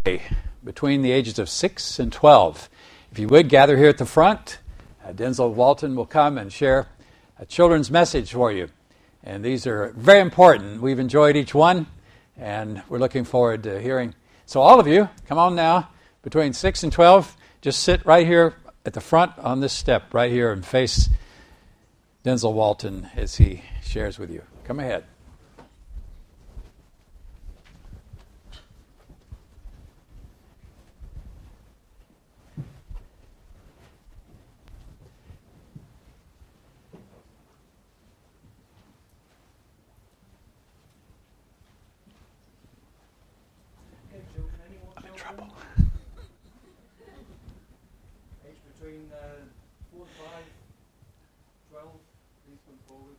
between the ages of 6 and 12. If you would, gather here at the front. Denzel Walton will come and share a children's message for you. And these are very important. We've enjoyed each one, and we're looking forward to hearing. So all of you, come on now, between 6 and 12, just sit right here at the front on this step right here and face Denzel Walton as he shares with you. Come ahead. I'm in trouble. Age between 4 and 5, 12, please come forward.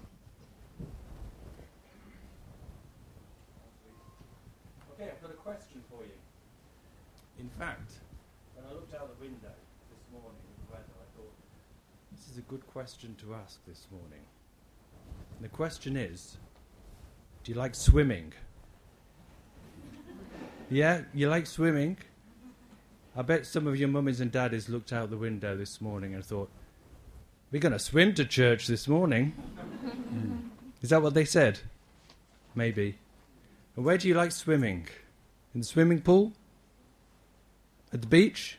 Okay, I've got a question for you. In fact, when I looked out the window this morning at the weather, I thought, this is a good question to ask this morning. And the question is, do you like swimming? Yeah, you like swimming? I bet some of your mummies and daddies looked out the window this morning and thought, we're going to swim to church this morning. Is that what they said? Maybe. And where do you like swimming? In the swimming pool? At the beach?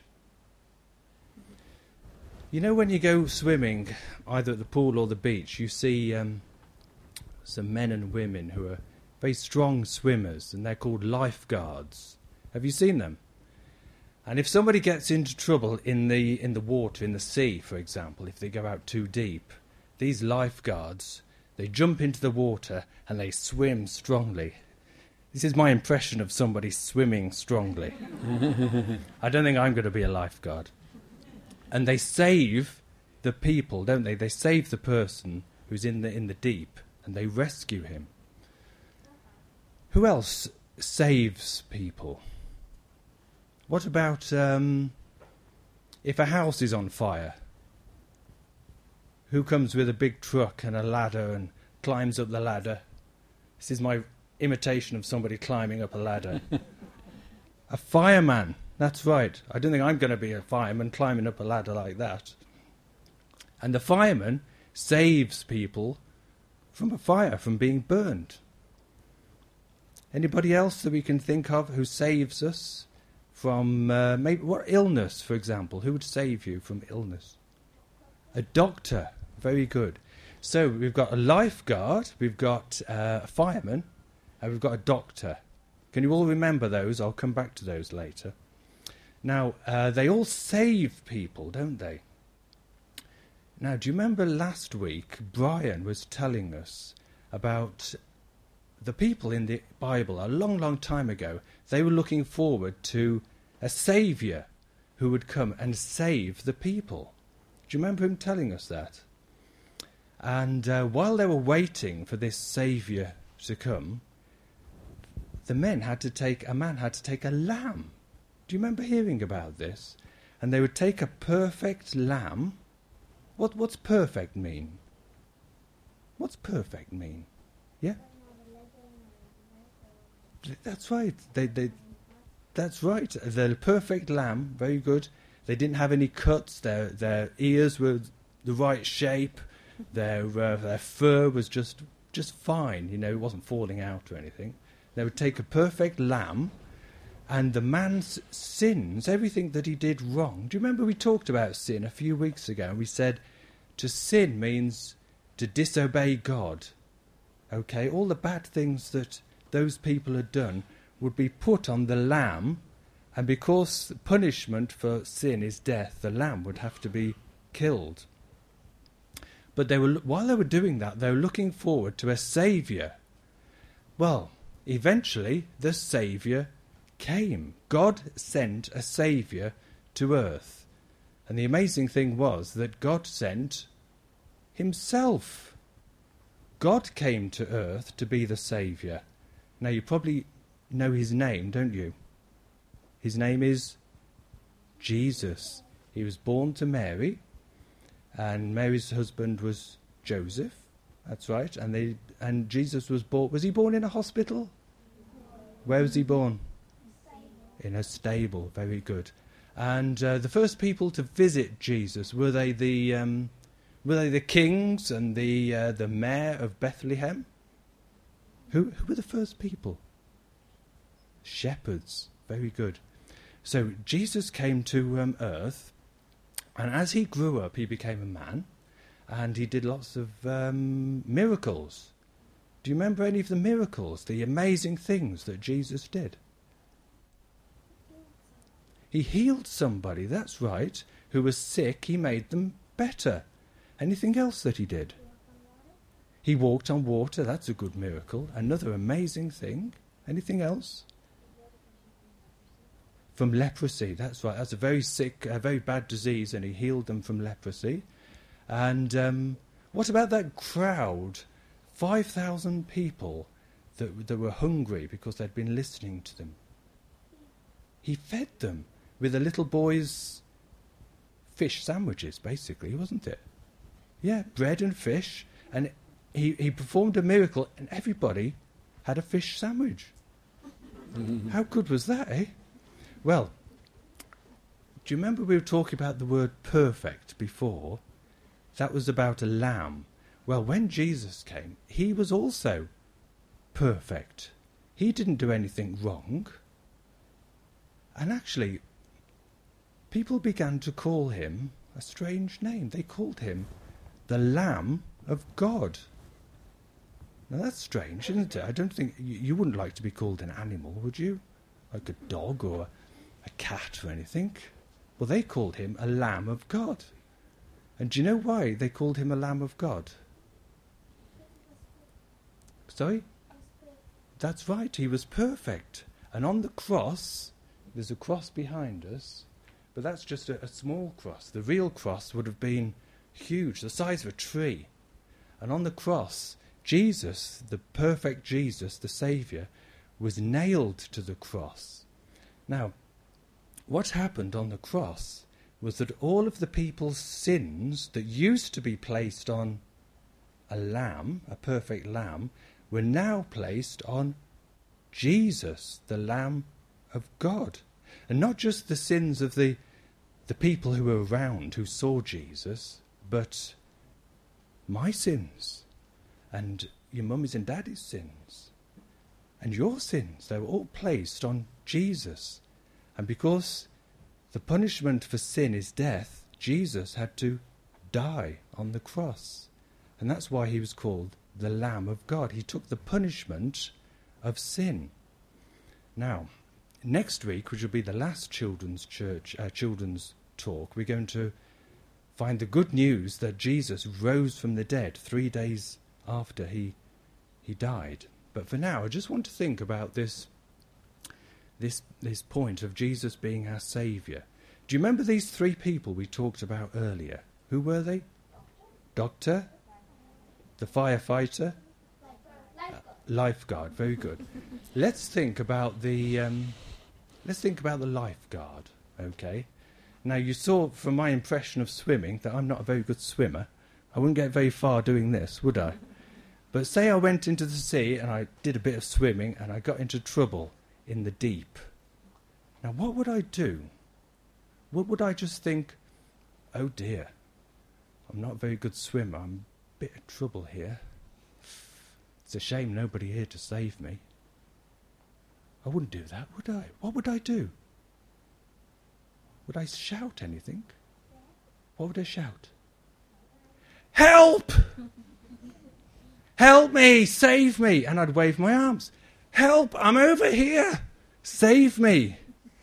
You know, when you go swimming, either at the pool or the beach, you see some men and women who are very strong swimmers, and they're called lifeguards. Have you seen them? And if somebody gets into trouble in the water, in the sea, for example, if they go out too deep, these lifeguards, they jump into the water and they swim strongly. This is my impression of somebody swimming strongly. I don't think I'm going to be a lifeguard. And they save the people, don't they? They save the person who's in the deep, and they rescue him. Who else saves people? What about if a house is on fire? Who comes with a big truck and a ladder and climbs up the ladder? This is my imitation of somebody climbing up a ladder. A fireman, that's right. I don't think I'm going to be a fireman climbing up a ladder like that. And the fireman saves people from a fire, from being burned. Anybody else that we can think of who saves us from maybe what illness, for example? Who would save you from illness? A doctor. Very good. So we've got a lifeguard, we've got a fireman, and we've got a doctor. Can you all remember those? I'll come back to those later. Now, they all save people, don't they? Now, do you remember last week Brian was telling us about the people in the Bible a long, long time ago? They were looking forward to a saviour who would come and save the people. Do you remember him telling us that? And while they were waiting for this saviour to come, a man had to take a lamb. Do you remember hearing about this? And they would take a perfect lamb. What's perfect mean? What's perfect mean? Yeah? That's right. That's right. The perfect lamb, very good. They didn't have any cuts. Their ears were the right shape. Their fur was just fine. You know, it wasn't falling out or anything. They would take a perfect lamb, and the man's sins, everything that he did wrong. Do you remember we talked about sin a few weeks ago? And we said to sin means to disobey God. Okay, all the bad things that those people had done would be put on the lamb, and because the punishment for sin is death, the lamb would have to be killed. But while they were doing that, they were looking forward to a saviour. Well, eventually the saviour came. God sent a saviour to earth. And the amazing thing was that God sent himself. God came to earth to be the saviour. Now, you probably know his name, don't you? His name is Jesus. He was born to Mary, and Mary's husband was Joseph. That's right. And Jesus was born. Was he born in a hospital? Where was he born? in a stable. Very good. And the first people to visit Jesus, were they the kings and the mayor of Bethlehem? Who were the first people? Shepherds. Very good. So Jesus came to earth, and as he grew up, he became a man, and he did lots of miracles. Do you remember any of the miracles, the amazing things that Jesus did? He healed somebody, that's right, who was sick. He made them better. Anything else that he did? He walked on water, that's a good miracle. Another amazing thing. Anything else? From leprosy, that's right. That's a very sick, a very bad disease, and he healed them from leprosy. And what about that crowd? 5,000 people that were hungry because they'd been listening to them. He fed them with a little boy's fish sandwiches, basically, wasn't it? Yeah, bread and fish. And he performed a miracle, and everybody had a fish sandwich. How good was that, eh? Well, do you remember we were talking about the word perfect before? That was about a lamb. Well, when Jesus came, he was also perfect. He didn't do anything wrong. And actually, people began to call him a strange name. They called him the Lamb of God. Now that's strange, isn't it? I don't think you wouldn't like to be called an animal, would you? Like a dog or a cat or anything. Well, they called him a Lamb of God. And do you know why they called him a Lamb of God? Sorry? That's right, he was perfect. And on the cross, there's a cross behind us, but that's just a small cross. The real cross would have been huge, the size of a tree. And on the cross, Jesus, the perfect Jesus, the Saviour, was nailed to the cross. Now, what happened on the cross was that all of the people's sins that used to be placed on a lamb, a perfect lamb, were now placed on Jesus, the Lamb of God. And not just the sins of the people who were around, who saw Jesus, but my sins, and your mummy's and daddy's sins, and your sins. They were all placed on Jesus. And because the punishment for sin is death, Jesus had to die on the cross. And that's why he was called the Lamb of God. He took the punishment of sin. Now, next week, which will be the last children's talk, we're going to find the good news that Jesus rose from the dead 3 days after he died. But for now, I just want to think about this point of Jesus being our Saviour. Do you remember these 3 people we talked about earlier? Who were they? Doctor? The firefighter? Lifeguard. Very good. Let's think about the lifeguard. Okay. Now you saw from my impression of swimming that I'm not a very good swimmer. I wouldn't get very far doing this, would I? But say I went into the sea and I did a bit of swimming and I got into trouble in the deep. Now what would I do? Would I just think, oh dear, I'm not a very good swimmer, I'm a bit of trouble here. It's a shame nobody here to save me. I wouldn't do that, would I? What would I do? Would I shout anything? What would I shout? Help! Help me! Save me! And I'd wave my arms. Help! I'm over here! Save me!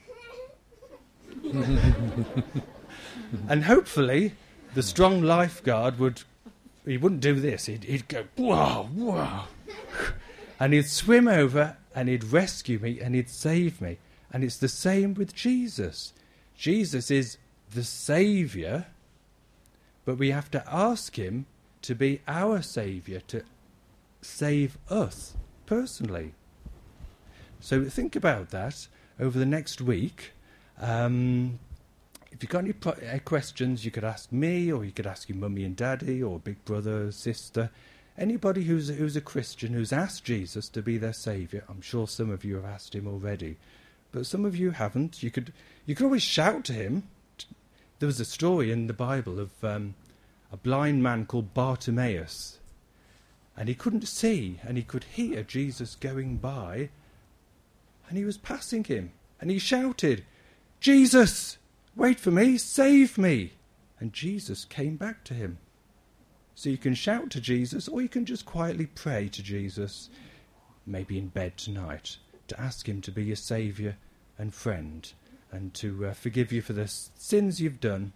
And hopefully the strong lifeguard wouldn't do this. He'd go, whoa, whoa. And he'd swim over and he'd rescue me and he'd save me. And it's the same with Jesus. Jesus is the Saviour, but we have to ask him to be our Saviour, to save us personally. So think about that over the next week. If you've got any questions, you could ask me, or you could ask your mummy and daddy, or big brother, sister, anybody who's a Christian, who's asked Jesus to be their Saviour. I'm sure some of you have asked him already. but some of you haven't. You could always shout to him. There was a story in the Bible of a blind man called Bartimaeus, and he couldn't see, and he could hear Jesus going by, and he was passing him, and he shouted, "Jesus, wait for me, save me!" And Jesus came back to him. So you can shout to Jesus, or you can just quietly pray to Jesus, maybe in bed tonight, to ask him to be your saviour and friend, and to forgive you for the sins you've done.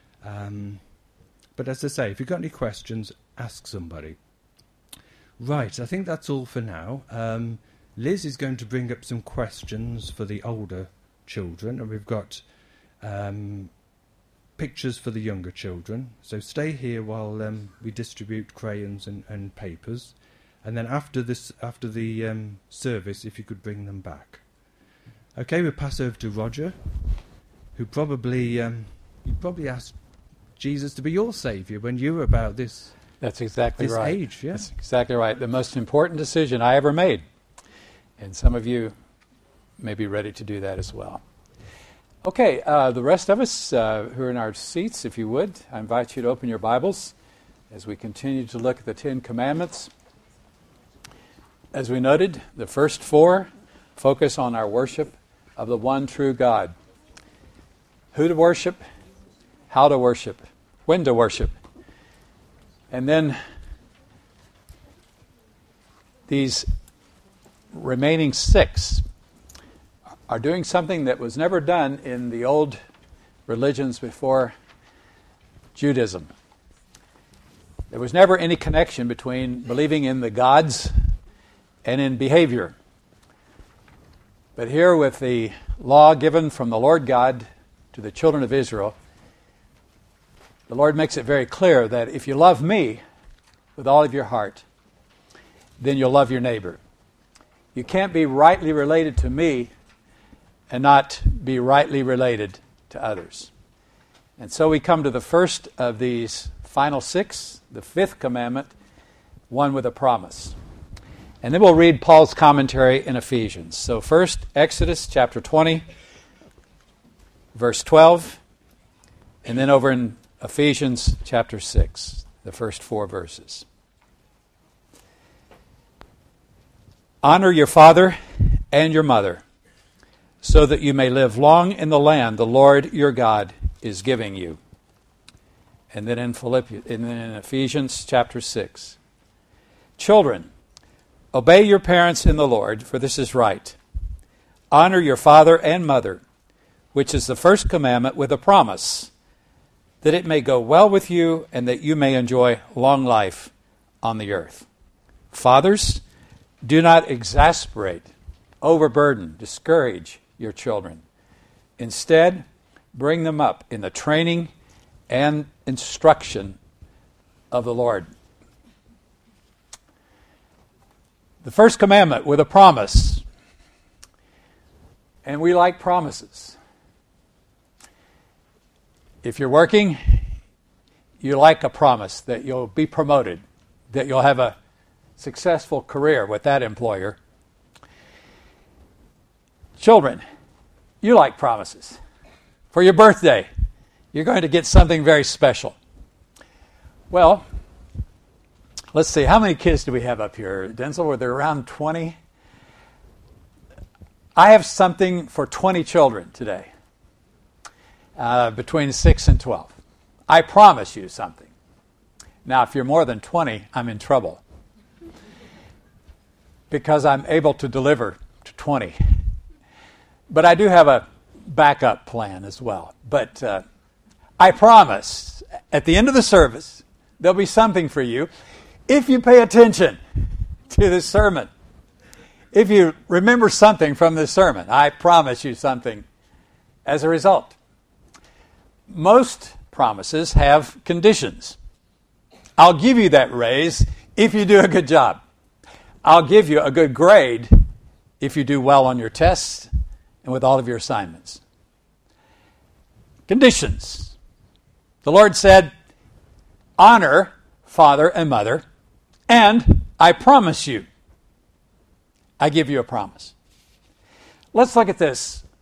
But as I say, if you've got any questions, ask somebody. Right, I think that's all for now. Liz is going to bring up some questions for the older children, and we've got pictures for the younger children. So stay here while we distribute crayons and papers, and then after the service, if you could bring them back. Okay, we'll pass over to Roger, who probably asked Jesus to be your saviour when you were about this. That's exactly this right. age, yeah. That's exactly right. The most important decision I ever made, and some of you may be ready to do that as well. Okay, the rest of us who are in our seats, if you would, I invite you to open your Bibles as we continue to look at the Ten Commandments. As we noted, the first four focus on our worship of the one true God. Who to worship, how to worship, when to worship. And then these remaining six are doing something that was never done in the old religions before Judaism. There was never any connection between believing in the gods and in behavior. But here, with the law given from the Lord God to the children of Israel, the Lord makes it very clear that if you love me with all of your heart, then you'll love your neighbor. You can't be rightly related to me and not be rightly related to others. And so we come to the first of these final six, the fifth commandment, one with a promise. And then we'll read Paul's commentary in Ephesians. So first, Exodus chapter 20, verse 12, and then over in Ephesians chapter 6, the first four verses. Honor your father and your mother, so that you may live long in the land the Lord your God is giving you. And then in Ephesians chapter 6. Children, obey your parents in the Lord, for this is right. Honor your father and mother, which is the first commandment with a promise, that it may go well with you and that you may enjoy long life on the earth. Fathers, do not exasperate, overburden, discourage your children. Instead, bring them up in the training and instruction of the Lord. The first commandment with a promise. And we like promises. If you're working, you like a promise that you'll be promoted, that you'll have a successful career with that employer. Children, you like promises. For your birthday, you're going to get something very special. Well, let's see, how many kids do we have up here? Denzel, were there around 20? I have something for 20 children today, between 6 and 12. I promise you something. Now, if you're more than 20, I'm in trouble, because I'm able to deliver to 20. But I do have a backup plan as well. But I promise, at the end of the service, there'll be something for you if you pay attention to this sermon. If you remember something from this sermon, I promise you something as a result. Most promises have conditions. I'll give you that raise if you do a good job. I'll give you a good grade if you do well on your tests and with all of your assignments. Conditions. The Lord said, honor father and mother, and I promise you, I give you a promise. Let's look at this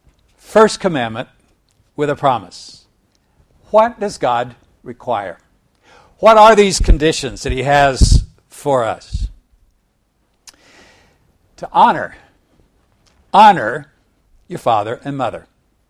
first commandment with a promise. What does God require? What are these conditions that he has for us? To honor your father and mother.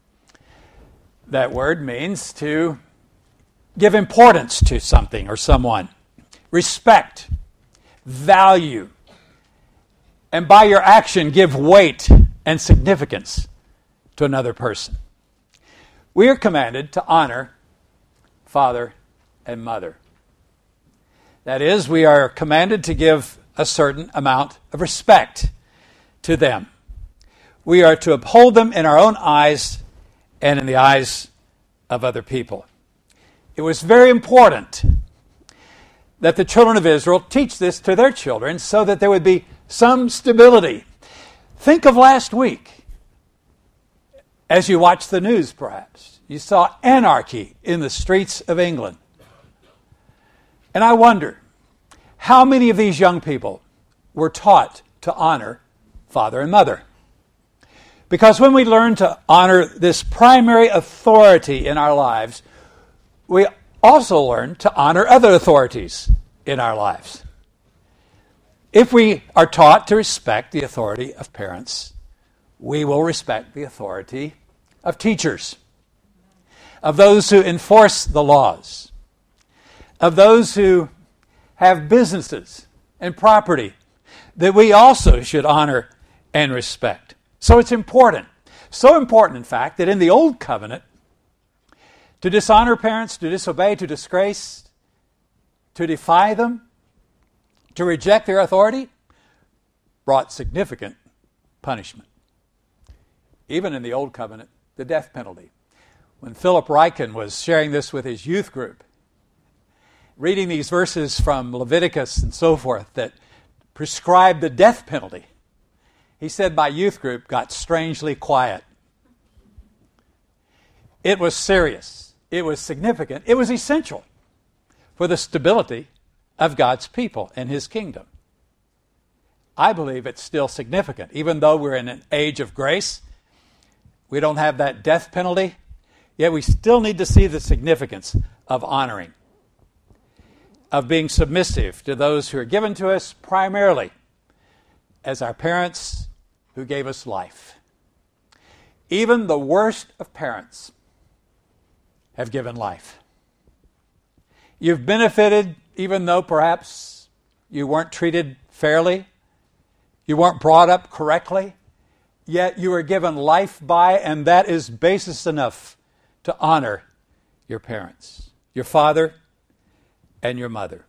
That word means to give importance to something or someone, respect, value, and by your action give weight and significance to another person. We are commanded to honor father and mother. That is, we are commanded to give a certain amount of respect to them. We are to uphold them in our own eyes and in the eyes of other people. It was very important that the children of Israel teach this to their children so that there would be some stability. Think of last week. As you watched the news, perhaps, you saw anarchy in the streets of England. And I wonder, how many of these young people were taught to honor father and mother? Because when we learn to honor this primary authority in our lives, we also learn to honor other authorities in our lives. If we are taught to respect the authority of parents, we will respect the authority of teachers, of those who enforce the laws, of those who have businesses and property that we also should honor and respect. So it's important. So important, in fact, that in the Old Covenant, to dishonor parents, to disobey, to disgrace, to defy them, to reject their authority, brought significant punishment. Even in the Old Covenant, the death penalty. When Philip Ryken was sharing this with his youth group, reading these verses from Leviticus and so forth that prescribed the death penalty, he said my youth group got strangely quiet. It was serious. It was significant. It was essential for the stability of God's people and his kingdom. I believe it's still significant. Even though we're in an age of grace, we don't have that death penalty, yet we still need to see the significance of honoring, of being submissive to those who are given to us primarily as our parents who gave us life. Even the worst of parents have given life. You've benefited even though perhaps you weren't treated fairly, you weren't brought up correctly, yet you were given life by, and that is basis enough to honor your parents, your father and your mother.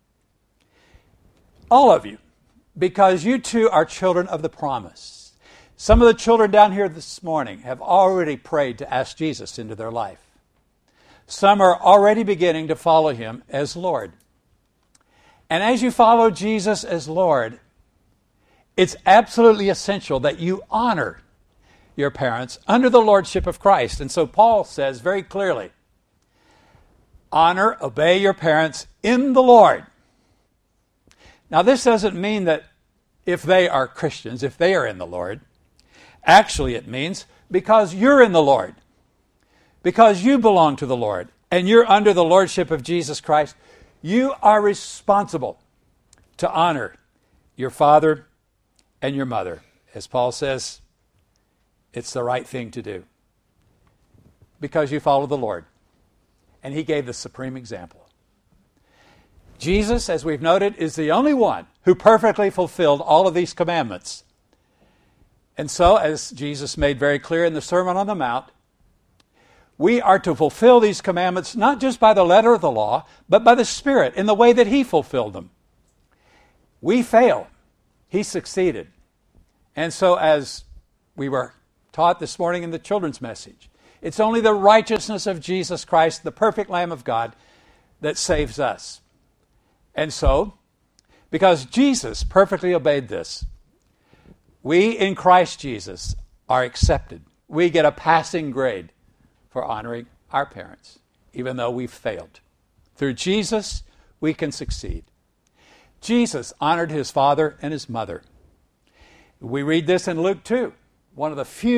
All of you, because you too are children of the promise. Some of the children down here this morning have already prayed to ask Jesus into their life. Some are already beginning to follow him as Lord. And as you follow Jesus as Lord, it's absolutely essential that you honor your parents under the lordship of Christ. And so Paul says very clearly, honor, obey your parents in the Lord. Now this doesn't mean that if they are Christians, if they are in the Lord. Actually it means because you're in the Lord, because you belong to the Lord, and you're under the lordship of Jesus Christ, you are responsible to honor your father and your mother. As Paul says, it's the right thing to do because you follow the Lord. And he gave the supreme example. Jesus, as we've noted, is the only one who perfectly fulfilled all of these commandments. And so, as Jesus made very clear in the Sermon on the Mount, we are to fulfill these commandments not just by the letter of the law, but by the Spirit in the way that he fulfilled them. We fail. He succeeded. And so, as we were taught this morning in the children's message, it's only the righteousness of Jesus Christ, the perfect Lamb of God, that saves us. And so, because Jesus perfectly obeyed this, we in Christ Jesus are accepted. We get a passing grade for honoring our parents, even though we've failed. Through Jesus, we can succeed. Jesus honored his father and his mother. We read this in Luke 2, one of the few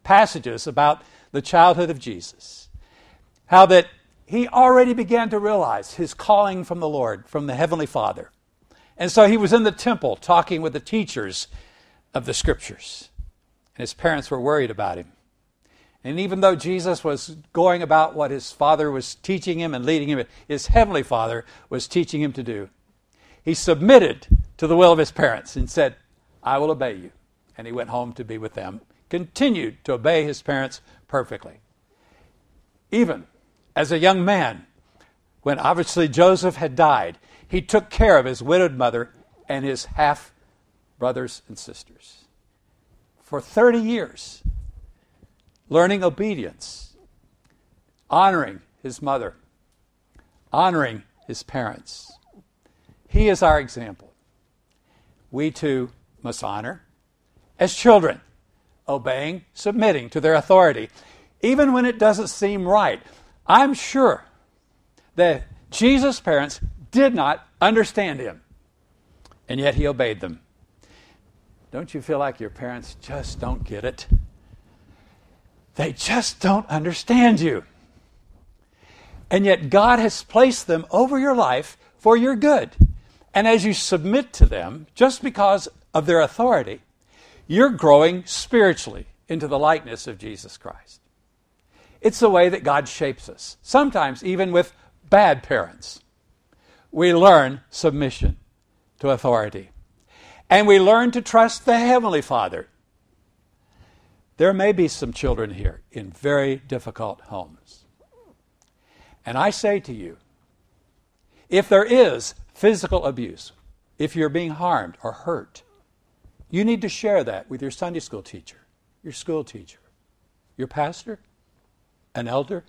passages about the childhood of Jesus. How that he already began to realize his calling from the Lord, from the Heavenly Father. And so he was in the temple talking with the teachers of the Scriptures. And his parents were worried about him. And even though Jesus was going about what his Father was teaching him and leading him, his Heavenly Father was teaching him to do, he submitted to the will of his parents and said, I will obey you. And he went home to be with them, continued to obey his parents perfectly. Even as a young man, when obviously Joseph had died, he took care of his widowed mother and his half-brothers and sisters. For 30 years, learning obedience, honoring his mother, honoring his parents. He is our example. We too must honor as children, obeying, submitting to their authority, even when it doesn't seem right. I'm sure that Jesus' parents did not understand him, and yet he obeyed them. Don't you feel like your parents just don't get it? They just don't understand you. And yet God has placed them over your life for your good. And as you submit to them, just because of their authority, you're growing spiritually into the likeness of Jesus Christ. It's the way that God shapes us. Sometimes even with bad parents, we learn submission to authority. And we learn to trust the Heavenly Father. There may be some children here in very difficult homes. And I say to you, if there is physical abuse, if you're being harmed or hurt, you need to share that with your Sunday school teacher, your school teacher, your pastor, an elder,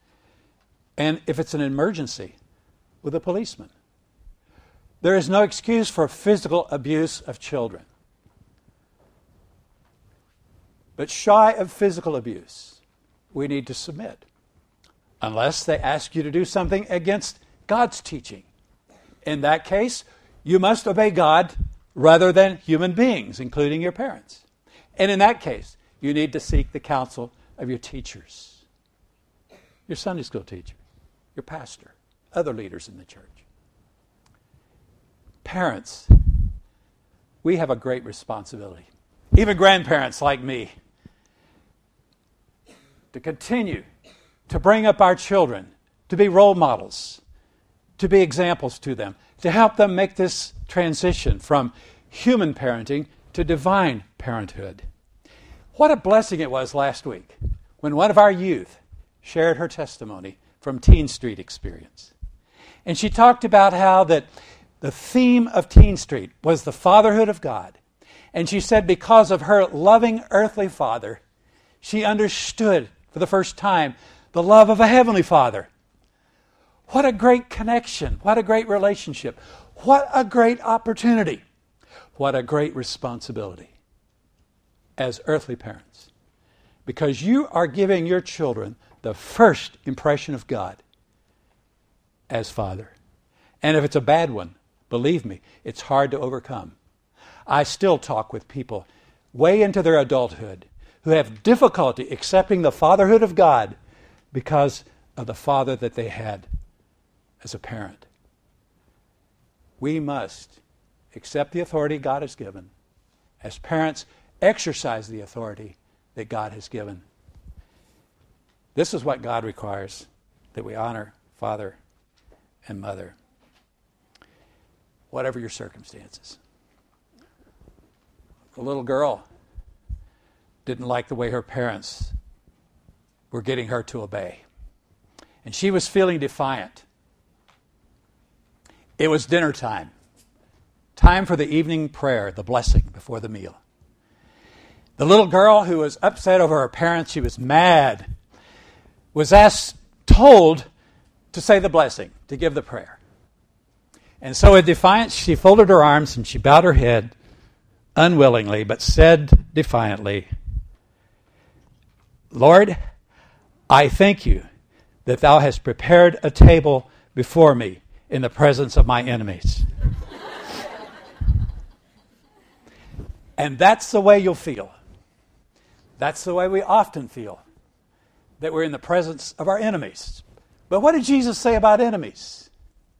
and if it's an emergency, with a policeman. There is no excuse for physical abuse of children. But shy of physical abuse, we need to submit. Unless they ask you to do something against God's teaching. In that case, you must obey God rather than human beings, including your parents. And in that case, you need to seek the counsel of your teachers, your Sunday school teacher, your pastor, other leaders in the church. Parents, we have a great responsibility. Even grandparents like me, to continue to bring up our children, to be role models, to be examples to them, to help them make this transition from human parenting to divine parenthood. What a blessing it was last week when one of our youth shared her testimony from Teen Street experience. And she talked about how that the theme of Teen Street was the fatherhood of God. And she said because of her loving earthly father, she understood for the first time the love of a heavenly Father. What a great connection. What a great relationship. What a great opportunity. What a great responsibility as earthly parents. Because you are giving your children the first impression of God as Father. And if it's a bad one, believe me, it's hard to overcome. I still talk with people way into their adulthood who have difficulty accepting the fatherhood of God because of the father that they had as a parent. We must accept the authority God has given. As parents, exercise the authority that God has given. This is what God requires, that we honor father and mother, whatever your circumstances. The little girl didn't like the way her parents were getting her to obey. And she was feeling defiant. It was dinner time. Time for the evening prayer, the blessing before the meal. The little girl who was upset over her parents, she was mad, was told to say the blessing, to give the prayer. And so in defiance, she folded her arms and she bowed her head unwillingly, but said defiantly, Lord, I thank you that thou hast prepared a table before me in the presence of my enemies. And that's the way you'll feel. That's the way we often feel, that we're in the presence of our enemies. But what did Jesus say about enemies?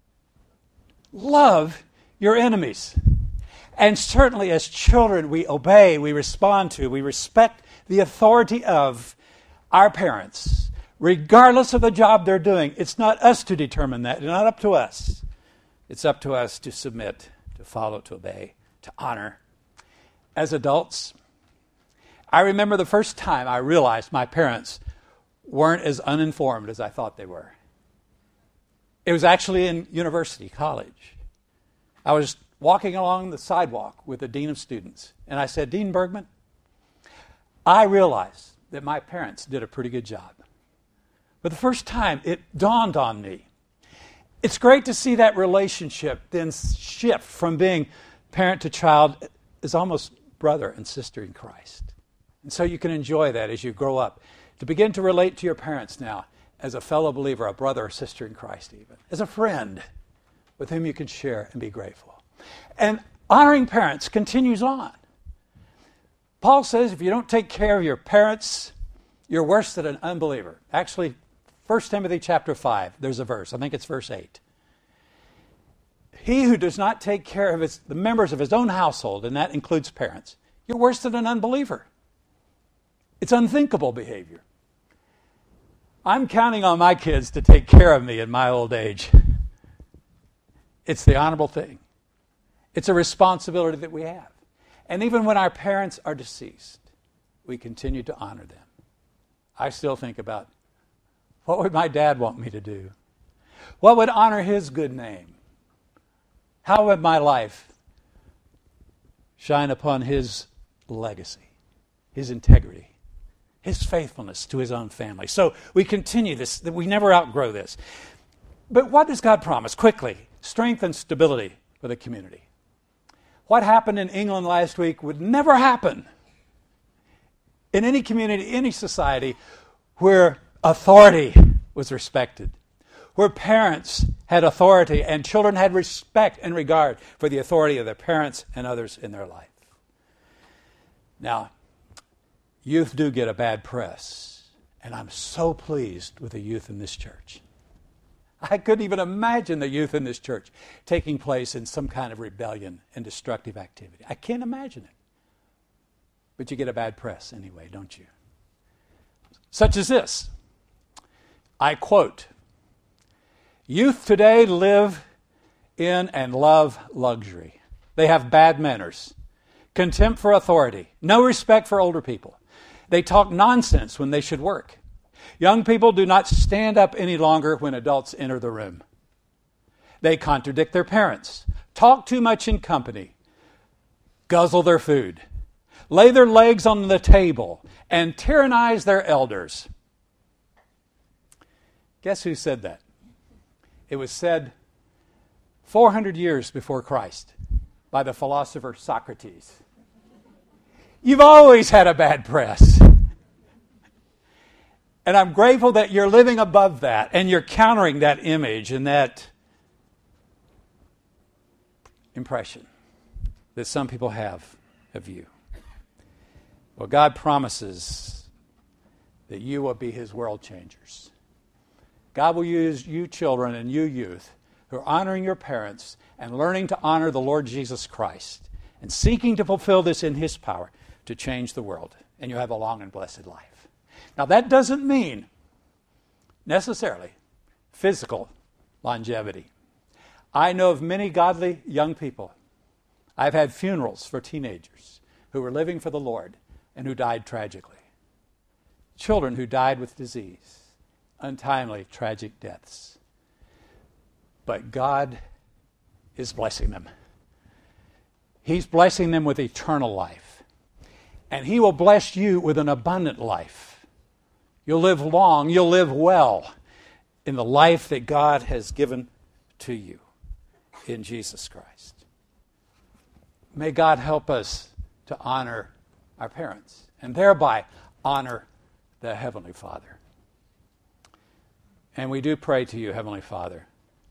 Love your enemies. And certainly as children, we obey, we respond to, we respect the authority of our parents, regardless of the job they're doing. It's not us to determine that. It's not up to us. It's up to us to submit, to follow, to obey, to honor. As adults, I remember the first time I realized my parents weren't as uninformed as I thought they were. It was actually in university, college. I was walking along the sidewalk with the dean of students, and I said, Dean Bergman, I realized that my parents did a pretty good job. For the first time, it dawned on me. It's great to see that relationship then shift from being parent to child as almost brother and sister in Christ. And so you can enjoy that as you grow up, to begin to relate to your parents now as a fellow believer, a brother or sister in Christ even, as a friend with whom you can share and be grateful. And honoring parents continues on. Paul says if you don't take care of your parents, you're worse than an unbeliever. Actually, 1 Timothy chapter 5, there's a verse. I think it's verse 8. He who does not take care of the members of his own household, and that includes parents, you're worse than an unbeliever. It's unthinkable behavior. I'm counting on my kids to take care of me in my old age. It's the honorable thing. It's a responsibility that we have. And even when our parents are deceased, we continue to honor them. I still think about, what would my dad want me to do? What would honor his good name? How would my life shine upon his legacy, his integrity, his faithfulness to his own family? So we continue this, that we never outgrow this. But what does God promise? Quickly, strength and stability for the community. What happened in England last week would never happen in any community, any society where authority was respected, where parents had authority and children had respect and regard for the authority of their parents and others in their life. Now, youth do get a bad press, and I'm so pleased with the youth in this church. I couldn't even imagine the youth in this church taking place in some kind of rebellion and destructive activity. I can't imagine it. But you get a bad press anyway, don't you? Such as this. I quote, "Youth today live in and love luxury. They have bad manners, contempt for authority, no respect for older people. They talk nonsense when they should work. Young people do not stand up any longer when adults enter the room. They contradict their parents, talk too much in company, guzzle their food, lay their legs on the table, and tyrannize their elders." Guess who said that? It was said 400 years before Christ by the philosopher Socrates. You've always had a bad press. And I'm grateful that you're living above that and you're countering that image and that impression that some people have of you. Well, God promises that you will be his world changers. God will use you children and you youth who are honoring your parents and learning to honor the Lord Jesus Christ and seeking to fulfill this in his power to change the world. And you'll have a long and blessed life. Now, that doesn't mean necessarily physical longevity. I know of many godly young people. I've had funerals for teenagers who were living for the Lord and who died tragically. Children who died with disease, untimely, tragic deaths. But God is blessing them. He's blessing them with eternal life. And he will bless you with an abundant life. You'll live long, you'll live well in the life that God has given to you in Jesus Christ. May God help us to honor our parents and thereby honor the Heavenly Father. And we do pray to you, Heavenly Father,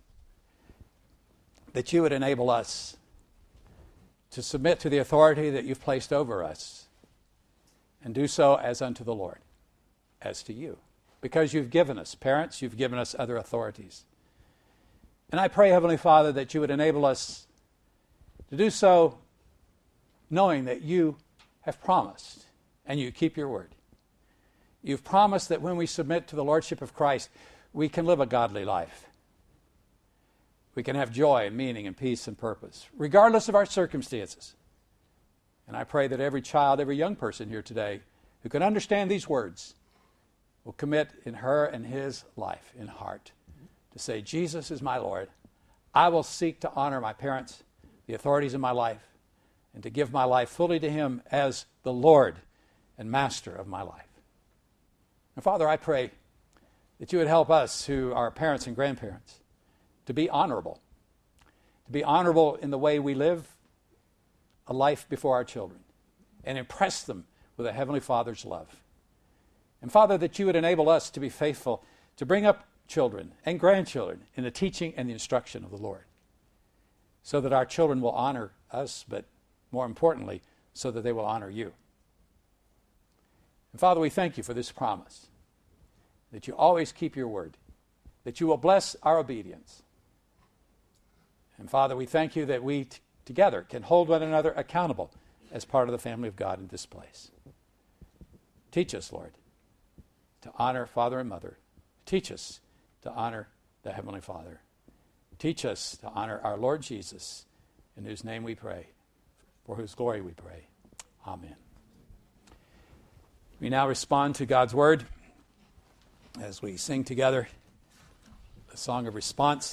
that you would enable us to submit to the authority that you've placed over us and do so as unto the Lord, as to you. Because you've given us parents, you've given us other authorities. And I pray, Heavenly Father, that you would enable us to do so knowing that you have promised and you keep your word. You've promised that when we submit to the Lordship of Christ, we can live a godly life. We can have joy and meaning and peace and purpose, regardless of our circumstances. And I pray that every child, every young person here today who can understand these words will commit in her and his life, in heart, to say, Jesus is my Lord. I will seek to honor my parents, the authorities in my life, and to give my life fully to him as the Lord and master of my life. And Father, I pray that you would help us who are parents and grandparents to be honorable in the way we live a life before our children and impress them with a Heavenly Father's love. And Father, that you would enable us to be faithful to bring up children and grandchildren in the teaching and the instruction of the Lord, so that our children will honor us, but more importantly, so that they will honor you. And Father, we thank you for this promise, that you always keep your word, that you will bless our obedience. And Father, we thank you that we together can hold one another accountable as part of the family of God in this place. Teach us, Lord, to honor father and mother. Teach us to honor the Heavenly Father. Teach us to honor our Lord Jesus, in whose name we pray, for whose glory we pray. Amen. We now respond to God's word as we sing together a song of response.